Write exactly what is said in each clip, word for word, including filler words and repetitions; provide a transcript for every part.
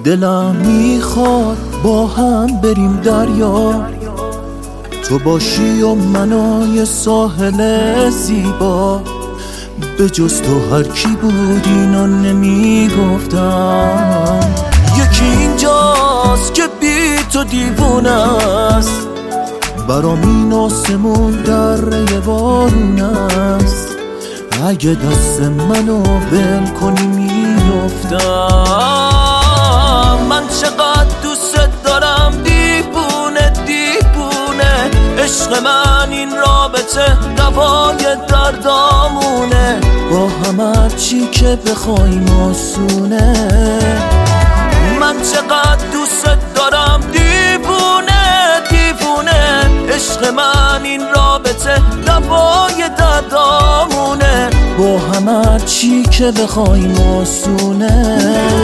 دلم میخواد با هم بریم دریا، تو باشی و منو یه ساحل زیبا. به جز تو هر کی بود اینو نمیگفتم. یکی اینجاست که بی تو دیوونه است، برام این آسمون دره بارون است. اگه دست منو بل کنی میافتم. من چقدر دوست دارم دیوونه دیوونه، عشق من این رابطه دوای دردامونه. با هم هر چی که بخوایم آسونه. من چقدر دوست دارم دیوونه دیوونه، عشق من این رابطه دوای دردامونه. با هم هر چی که بخوایم آسونه.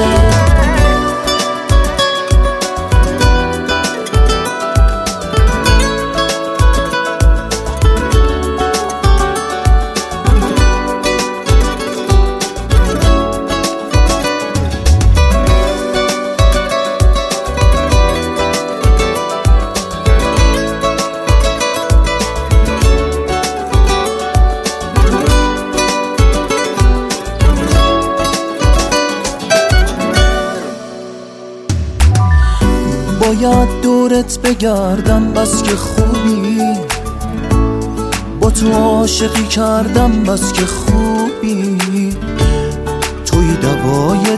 باید دورت بگردم بس که خوبی، با تو عاشقی کردم بس که خوبی. توی دوای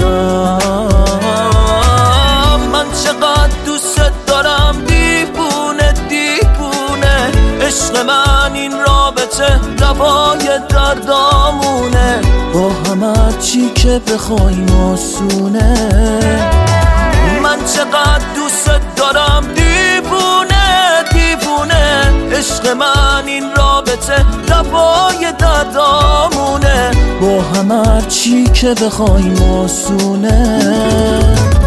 دردم. من چقدر دوست دارم دیوونه دیوونه، عشق من این رابطه دوای دردامونه. با هم هر چی که بخوایم آسونه. من چقدر دوست دارم دیوونه دیوونه، عشق من این رابطه دوای دردامونه. با هم هر چی که بخوایم آسونه.